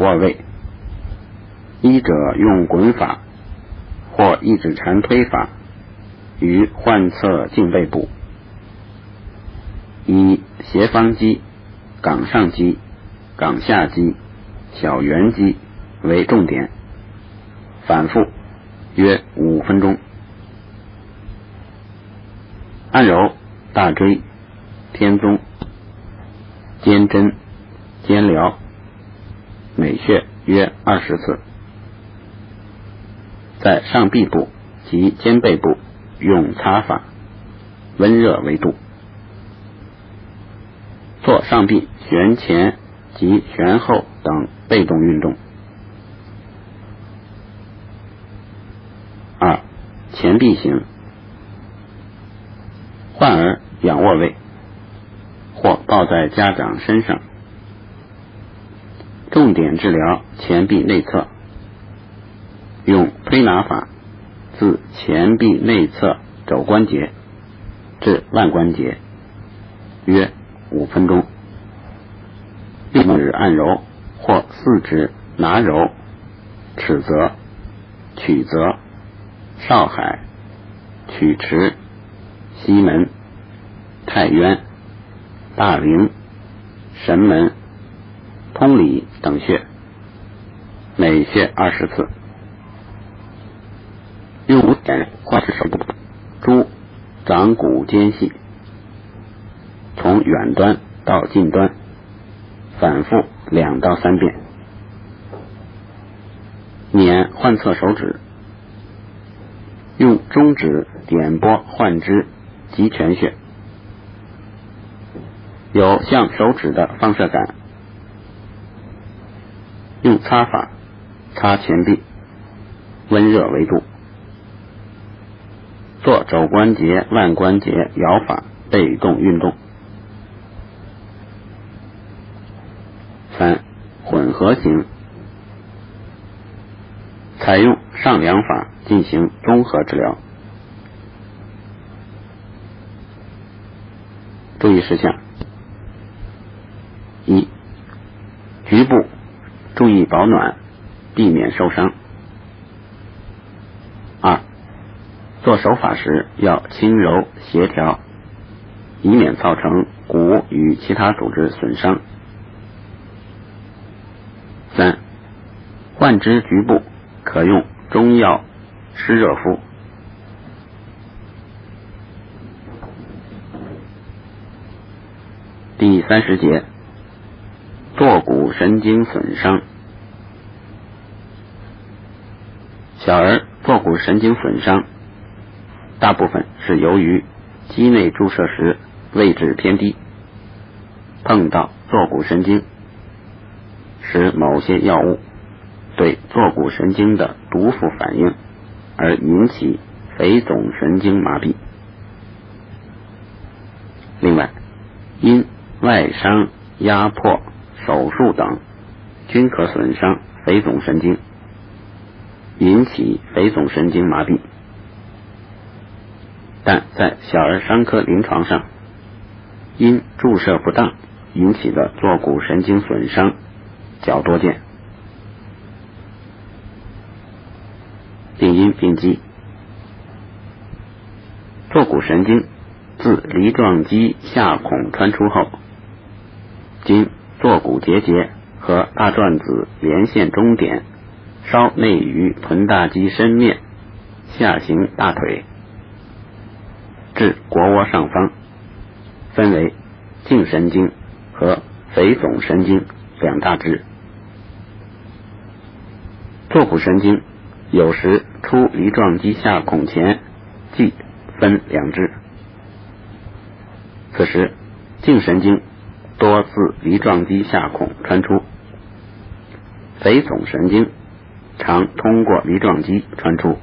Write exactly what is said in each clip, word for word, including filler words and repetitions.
卧位。医者用滚法或一指禅推法于患侧颈背部，以斜方肌、冈上肌、冈下肌、小圆肌为重点，反复约五分钟。按揉大椎、天宗、肩针、肩髎，每穴约二十次。在上臂部及肩背部用擦法，温热为度。做上臂旋前及旋后等被动运动。二、前臂型。患儿仰卧位，或抱在家长身上，重点治疗前臂内侧，用推拿法自前臂内侧肘关节至腕关节，约五分钟。用指按揉或四指拿揉尺泽、曲泽、少海、曲池、西门、太渊、大陵、神门、通里等穴，每穴二十次。用五点画至手部，诸掌骨间隙，从远端到近端，反复两到三遍。捻患侧手指，用中指点拨患肢极泉穴，有像手指的放射感。用擦法擦前臂，温热为度。做肘关节、腕关节摇法被动运动。三、混合型，采用上两法进行综合治疗。注意事项：一、局部注意保暖，避免受伤。二、做手法时要轻柔协调，以免造成骨与其他组织损伤。三、患肢局部可用中药湿热敷。第三十节，坐骨神经损伤。小儿坐骨神经损伤，大部分是由于肌内注射时位置偏低，碰到坐骨神经，使某些药物对坐骨神经的毒副反应，而引起腓总神经麻痹。另外，因外伤、压迫、手术等均可损伤腓总神经，引起腓总神经麻痹。但在小儿伤科临床上，因注射不当引起的坐骨神经损伤较多见。病因病机：坐骨神经自梨状肌下孔穿出后，经坐骨结节和大转子连线中点稍内于臀大肌深面下行大腿，至腘窝上方，分为颈神经和腓总神经两大支。坐骨神经有时出梨状肌下孔前即分两支，此时颈神经多自梨状肌下孔穿出，腓总神经常通过梨状肌穿出。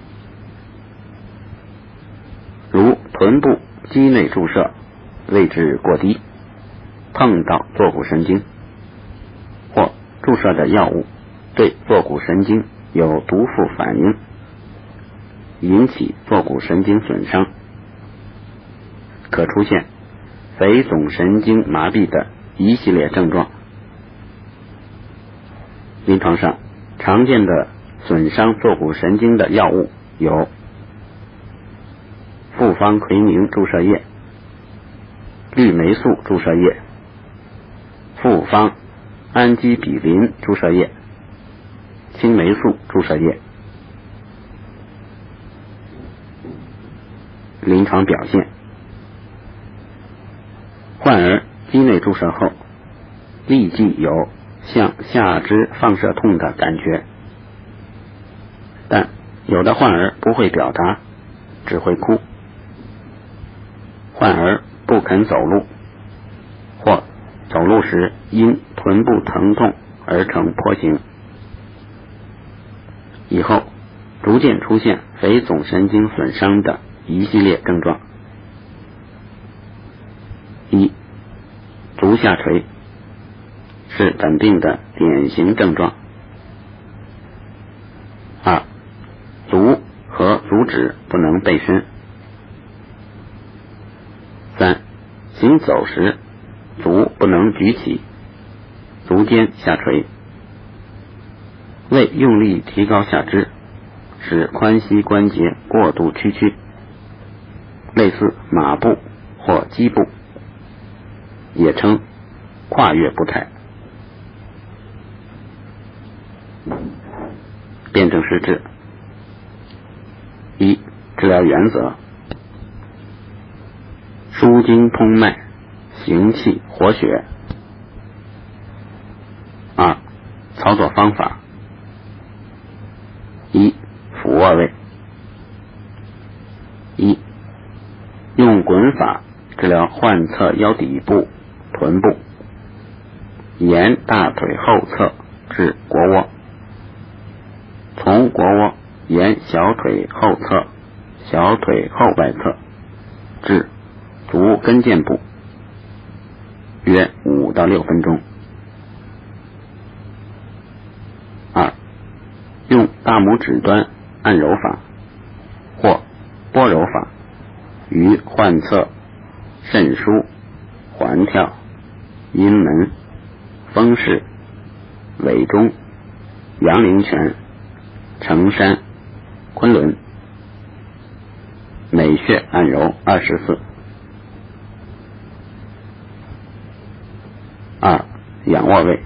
如臀部肌内注射位置过低，碰到坐骨神经，或注射的药物对坐骨神经有毒副反应，引起坐骨神经损伤，可出现腓总神经麻痹的一系列症状。 临床上常见的损伤坐骨神经的药物有复方奎宁注射液、氯霉素注射液、复方氨基比林注射液、青霉素注射液。临床表现：患儿肌内注射后，立即有向下肢放射痛的感觉，但有的患儿不会表达，只会哭。患儿不肯走路，或走路时因臀部疼痛而成跛行。以后逐渐出现腓总神经损伤的一系列症状：一、足下垂，是本病的典型症状。二、足和足趾不能背伸。三、行走时足不能举起，足尖下垂。为用力提高下肢，使髋膝关节过度屈曲，类似马步或鸡步，也称跨越步态。辩证施治：一、治疗原则：舒筋通脉，行气活血。二、操作方法：一、俯卧位。一、用滚法治疗患侧腰底部、臀部，沿大腿后侧至腘窝，从腘窝沿小腿后侧、小腿后外侧至足跟腱部，约五到六分钟。二、用大拇指端按揉法或拨揉法于患侧肾腧、环跳、阴门、风室、尾中、阳陵泉、承山、昆仑，每穴按揉二十次。二、仰卧位。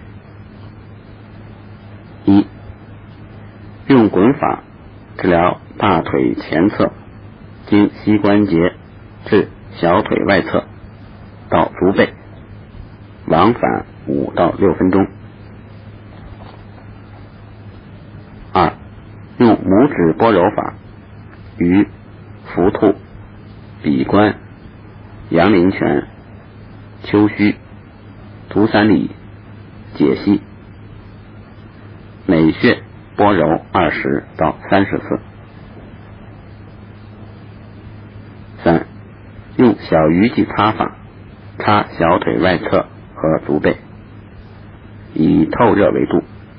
一、用滚法治疗大腿前侧经膝关节至小腿外侧到足背，往返五到六分钟。二、用拇指拨揉法于腹突、比关、阳陵泉、丘虚、足三里、解析，每穴拨揉二十到三十次。三、用小鱼际擦法擦小腿外侧和足背，以透热为度。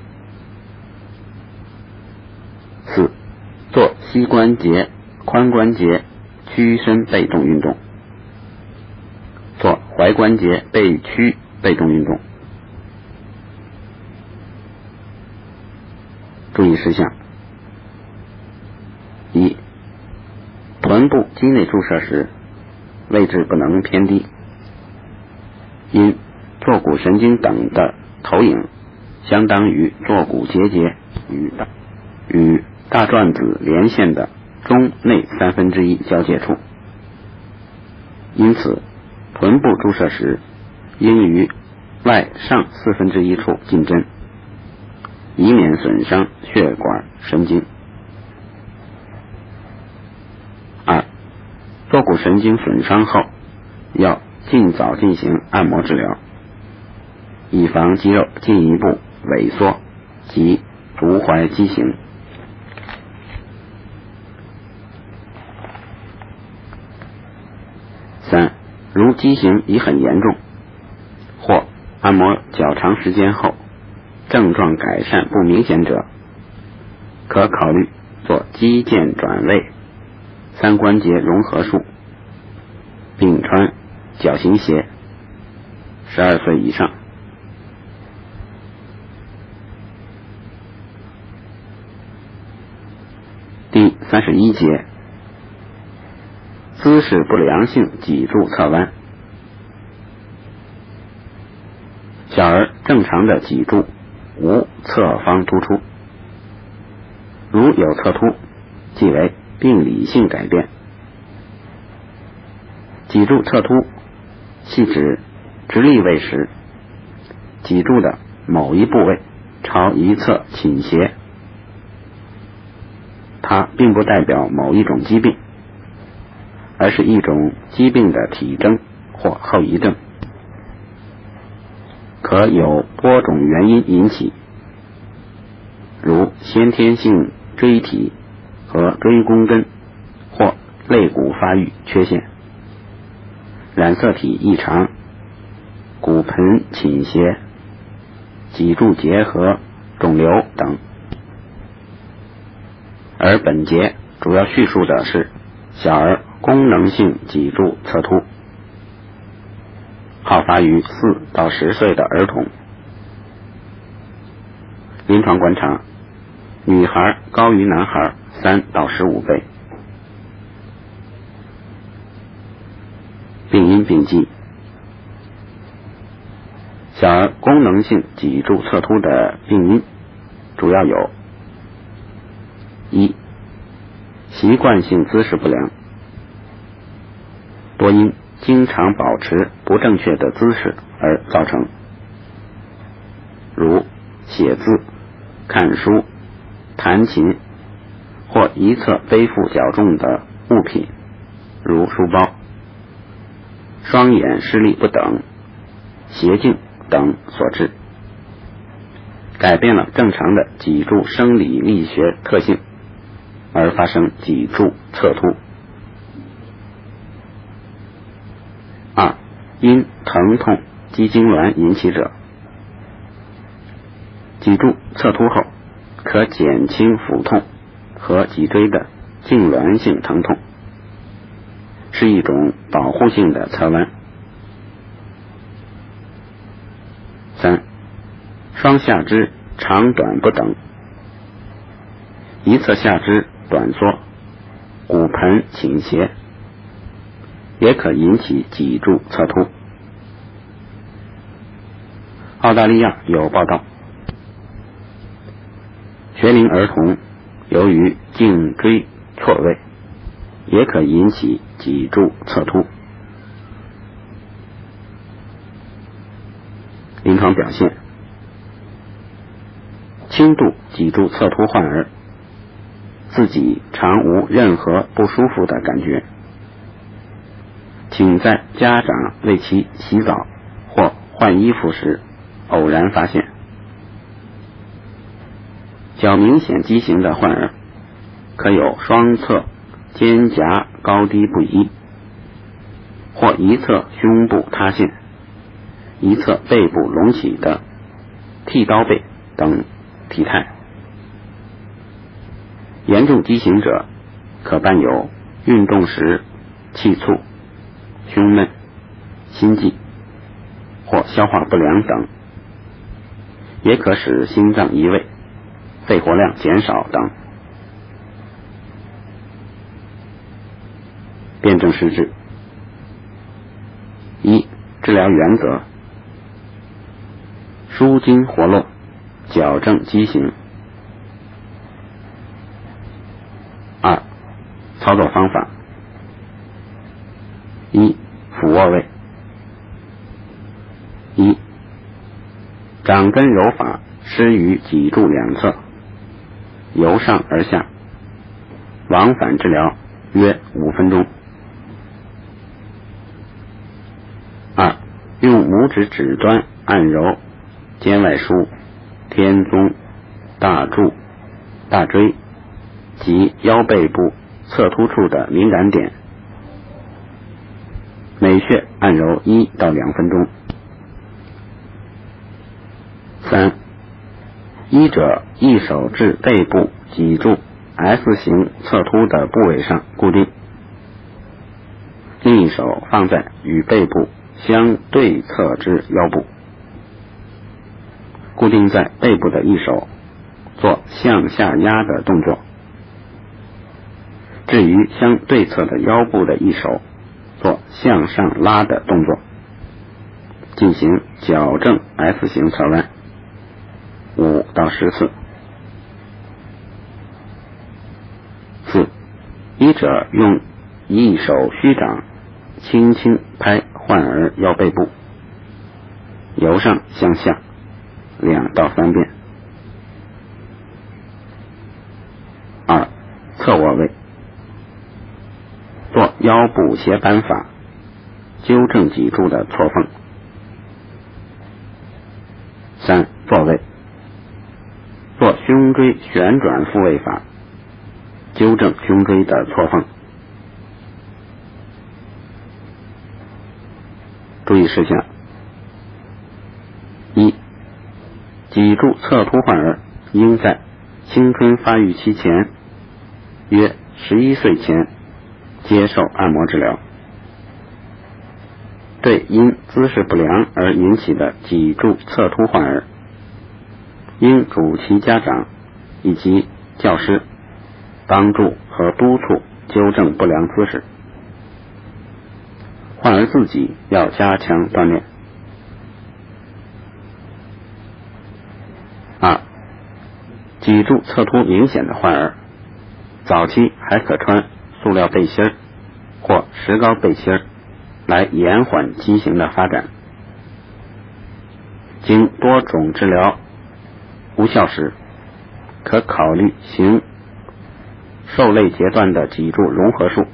四、做膝关节、髋关节屈伸背动运动，做踝关节背屈背动运动。注意事项：一、臀部肌内注射时，位置不能偏低，因坐骨神经等的投影相当于坐骨结节与大与大转子连线的中内三分之一交界处，因此臀部注射时应于外上四分之一处进针，以免损伤血管神经。二、坐骨神经损伤后要尽早进行按摩治疗，以防肌肉进一步萎缩及足踝畸形。三、如畸形已很严重，或按摩较长时间后症状改善不明显者，可考虑做肌腱转位、三关节融合术，并穿脚型鞋。十二岁以上。 三十一节，姿势不良性脊柱侧弯。小儿正常的脊柱无侧方突出，如有侧突，即为病理性改变。脊柱侧突系指直立位时，脊柱的某一部位朝一侧倾斜，它并不代表某一种疾病，而是一种疾病的体征或后遗症，可有多种原因引起，如先天性椎体和椎弓根或肋骨发育缺陷、染色体异常、骨盆倾斜、脊柱结核、肿瘤等。而本节主要叙述的是小儿功能性脊柱侧突，好发于四到十岁的儿童。临床观察，女孩高于男孩三到十五倍。病因病机，小儿功能性脊柱侧突的病因主要有：一、习惯性姿势不良，多因经常保持不正确的姿势而造成，如写字、看书、弹琴，或一侧背负较重的物品，如书包，双眼视力不等、斜镜等所致，改变了正常的脊柱生理力学特性，而发生脊柱侧突。二、因疼痛肌痉挛引起者，脊柱侧突后可减轻腹痛和脊椎的痉挛性疼痛，是一种保护性的侧弯。三、双下肢长短不等，一侧下肢短缩、骨盆倾斜，也可引起脊柱侧突。澳大利亚有报道，学龄儿童由于颈椎错位，也可引起脊柱侧突。临床表现，轻度脊柱侧突患儿自己常无任何不舒服的感觉，请在家长为其洗澡或换衣服时偶然发现。较明显畸形的患儿可有双侧肩胛高低不一，或一侧胸部塌陷，一侧背部隆起的剃刀背等体态。严重畸形者可伴有运动时气促、胸闷、心悸或消化不良等，也可使心脏移位、肺活量减少等。辩证施治。一、治疗原则：舒筋活络，矫正畸形。二、操作方法：一、俯卧位。一、掌根揉法施于脊柱两侧，由上而下，往返治疗约五分钟。二、用拇指指端按揉肩外枢、天宗、大柱、大椎及腰背部侧突处的敏感点，每穴按揉一到两分钟。三、医者一手至背部脊柱 S 型侧突的部位上固定，另一手放在与背部相对侧之腰部，固定在背部的一手做向下压的动作， 置于相对侧的腰部的一手做向上拉的动作，进行矫正 S 型侧弯五到十次。四，医者用一手虚掌轻轻拍患儿腰背部，由上向下两到三遍。二，侧卧位，做腰部斜扳法，纠正脊柱的错缝。三，坐位，做胸椎旋转复位法，纠正胸椎的错缝。注意事项：一，脊柱侧凸患儿应在青春发育期前，约十一岁前接受按摩治疗。对因姿势不良而引起的脊柱侧凸患儿，应主其家长以及教师帮助和督促纠正不良姿势。患儿自己要加强锻炼。二，脊柱侧凸明显的患儿，早期还可穿塑料背心或石膏背心来延缓畸形的发展。经多种治疗无效时，可考虑行受类截断的脊柱融合术，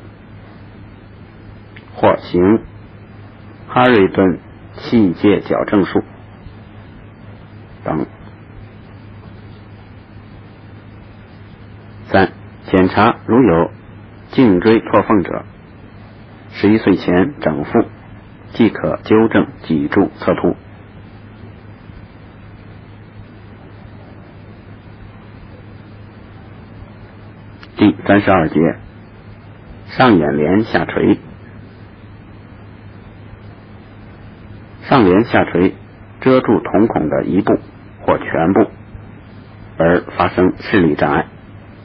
或行哈瑞顿器械矫正术等。三，检查如有颈椎错缝者，十一岁前整复即可纠正脊柱侧凸。第三十二节，上眼帘下垂。上帘下垂遮住瞳孔的一部或全部，而发生视力障碍。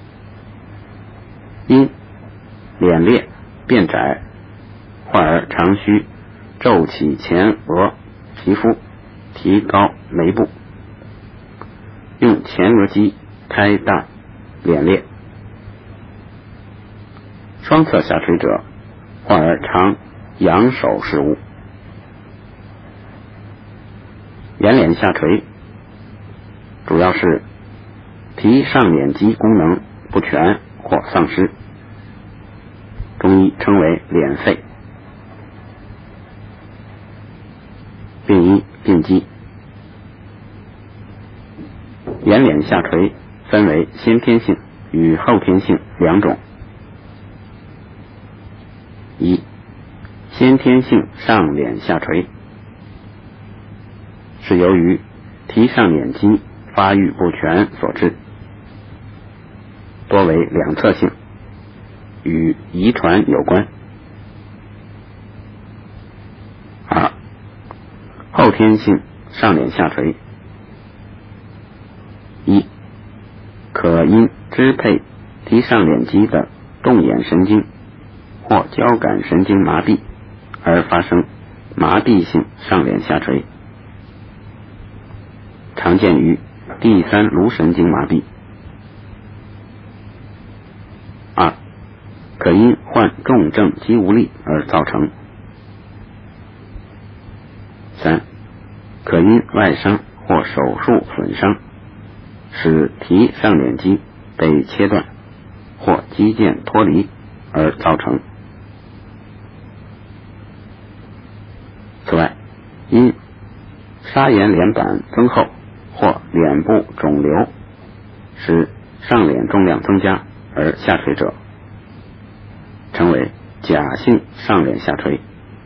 因脸裂变窄，患儿常需皱起前额皮肤，提高眉部，用前额肌开大脸裂。双侧下垂者，患儿常仰首视物。眼睑下垂主要是提上睑肌功能不全或丧失，中医称为脸废，病因病机。眼睑下垂分为先天性与后天性两种。一，先天性上睑下垂是由于提上睑肌发育不全所致，多为两侧性，与遗传有关。二，后天性上睑下垂，一，可因支配提上睑肌的动眼神经或交感神经麻痹而发生麻痹性上睑下垂，常见于第三颅神经麻痹。二，可因患重症肌无力而造成。三，可因外伤或手术损伤，使提上睑肌被切断或肌腱脱离而造成。此外，因砂岩脸板增厚或脸部肿瘤使上脸重量增加而下垂者，称为假性上脸下垂，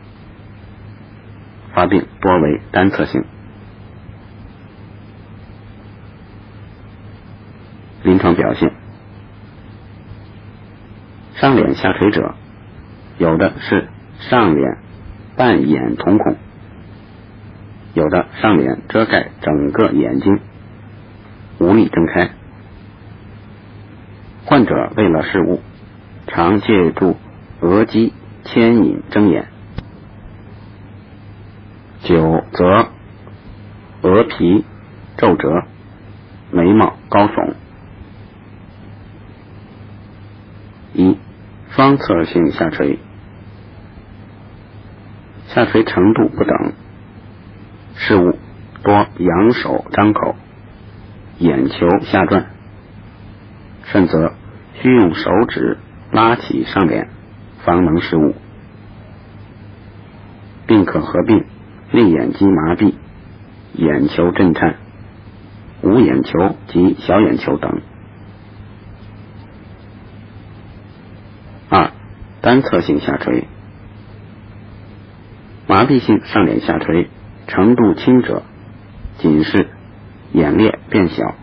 发病多为单侧性。临床表现，上脸下垂者有的是上脸半掩瞳孔，有的上脸遮盖整个眼睛，无力睁开。患者为了视物， 常借助额肌牵引睁眼。九则额皮皱褶，眉毛高耸。一、双侧性下垂，下垂程度不等，事物多仰手张口，眼球下转，甚则需用手指拉起上脸方能视物，并可合并内眼肌麻痹、眼球震颤、无眼球及小眼球等。二、单侧性下垂，麻痹性上脸下垂程度轻者，仅是眼裂变小，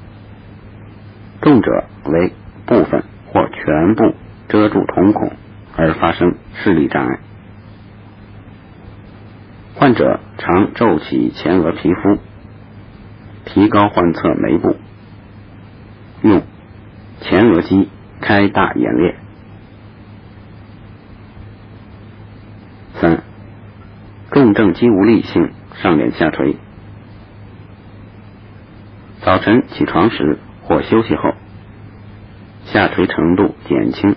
重者为部分或全部遮住瞳孔而发生视力障碍。患者常皱起前额皮肤，提高患侧眉部，用前额肌开大眼裂。三、重症肌无力性上脸下垂，早晨起床时或休息后，下垂程度减轻；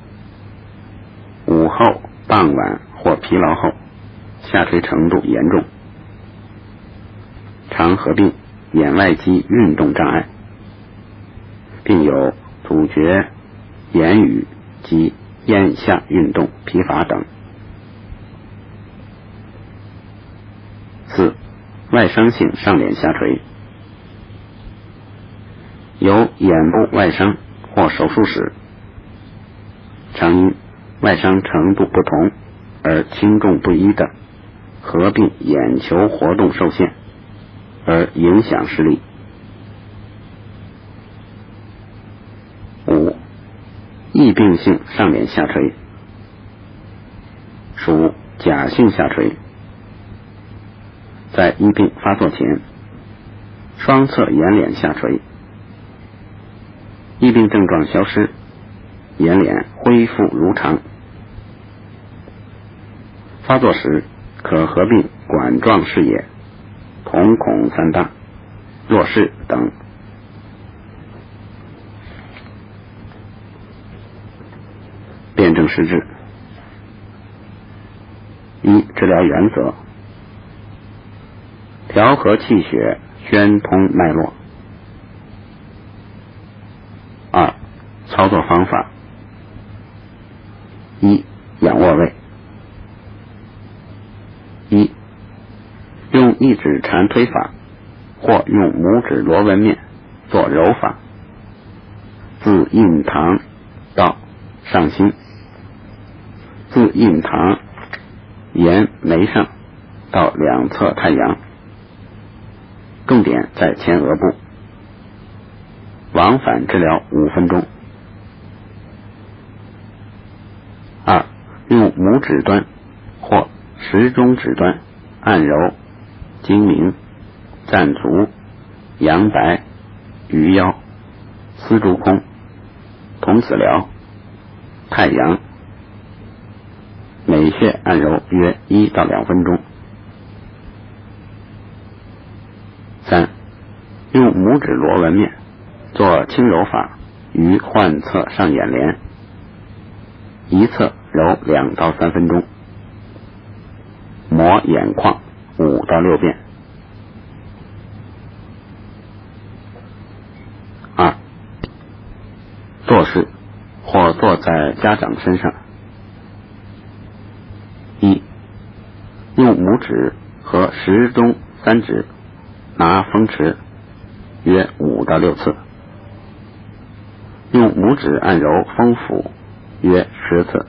午后、傍晚或疲劳后，下垂程度严重，常合并眼外肌运动障碍，并有阻绝言语及咽下运动疲乏等。四、外伤性上脸下垂，有眼部外伤或手术时，常因外伤程度不同而轻重不一的合并眼球活动受限而影响视力。五、异病性上脸下垂，属假性下垂，在疫病发作前，双侧眼睑下垂，疫病症状消失，眼睑恢复如常。发作时可合并管状视野、瞳孔散大、弱视等。辨证施治。一、治疗原则：调和气血，宣通脉络。二、操作方法：一、仰卧位。一、用一指缠推法，或用拇指螺纹面做揉法，自印堂到上心，自印堂沿眉上到两侧太阳，重点在前额部，往返治疗五分钟。二、用拇指端或食中指端按揉睛明、暂足、阳白、鱼腰、丝竹空、童子髎、太阳，每穴按揉约一到两分钟。三、用拇指螺纹面做轻揉法，于患侧上眼帘，一侧揉两到三分钟，磨眼眶五到六遍。二、坐式或坐在家长身上。一、用拇指和食中三指拿风池约五到六次，用拇指按揉风府约十次，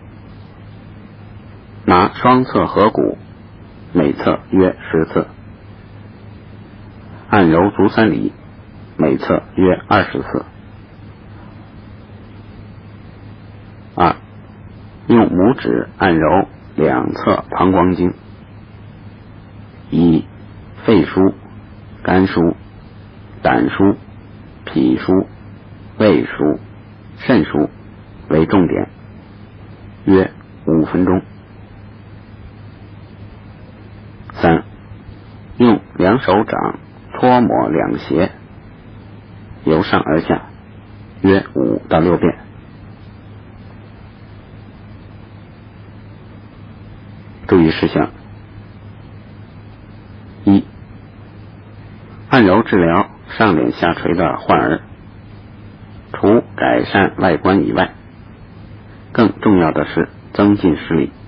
拿双侧合谷每侧约十次，按揉足三里每侧约二十次。二、用拇指按揉两侧膀胱经，以肺腧、肝腧、胆腧、脾腧、胃腧、肾腧为重点，约五分钟。三、用两手掌搓摩两胁，由上而下，约五到六遍。注意事项：一、按揉治疗上脸下垂的患儿，除改善外观以外，更重要的是增进视力。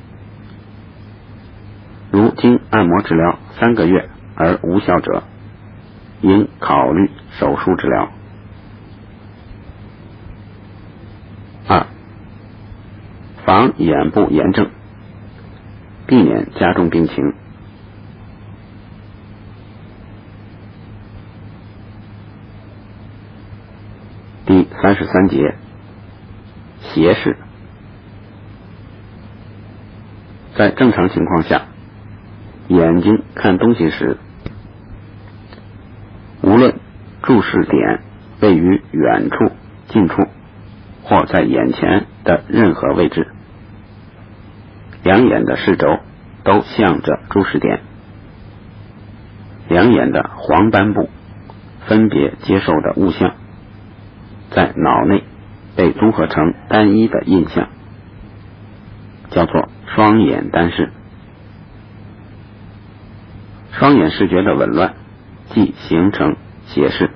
如经按摩治疗三个月而无效者，应考虑手术治疗。二、防眼部炎症，避免加重病情。第三十三节，斜视。在正常情况下，眼睛看东西时，无论注视点位于远处、近处，或在眼前的任何位置，两眼的视轴都向着注视点，两眼的黄斑部分别接受的物象在脑内被综合成单一的印象，叫做双眼单视。双眼视觉的紊乱即形成斜视。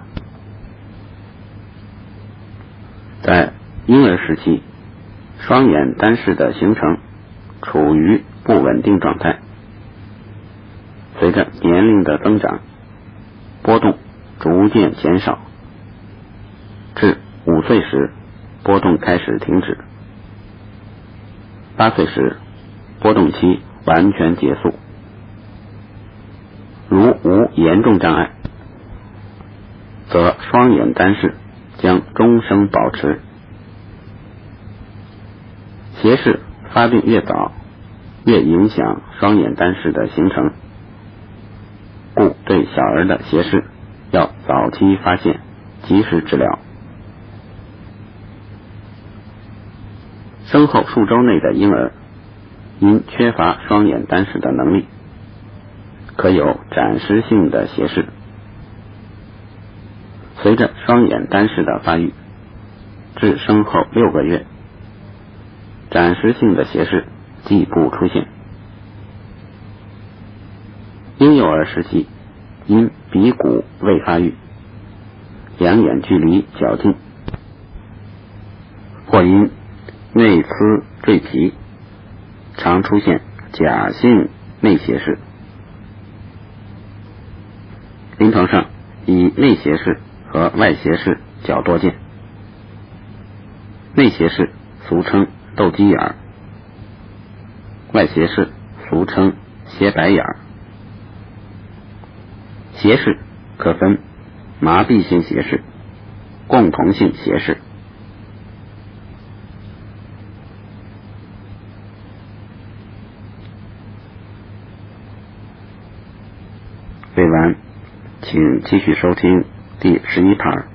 在婴儿时期，双眼单视的形成处于不稳定状态，随着年龄的增长，波动逐渐减少，至五岁时波动开始停止，八岁时波动期完全结束。如无严重障碍，则双眼单视将终生保持。斜视发病越早，越影响双眼单视的形成，故对小儿的斜视要早期发现，及时治疗。生后数周内的婴儿因缺乏双眼单视的能力，可有暂时性的斜视。随着双眼单视的发育，至生后六个月，暂时性的斜视即不出现。婴幼儿时期因鼻骨未发育，两眼距离较近，或因内眦赘皮，常出现假性内斜视。临床上以内斜视和外斜视较多见。内斜视俗称斗鸡眼，外斜视俗称斜白眼。斜视可分麻痹性斜视、共同性斜视。未完，请继续收听第十一盘。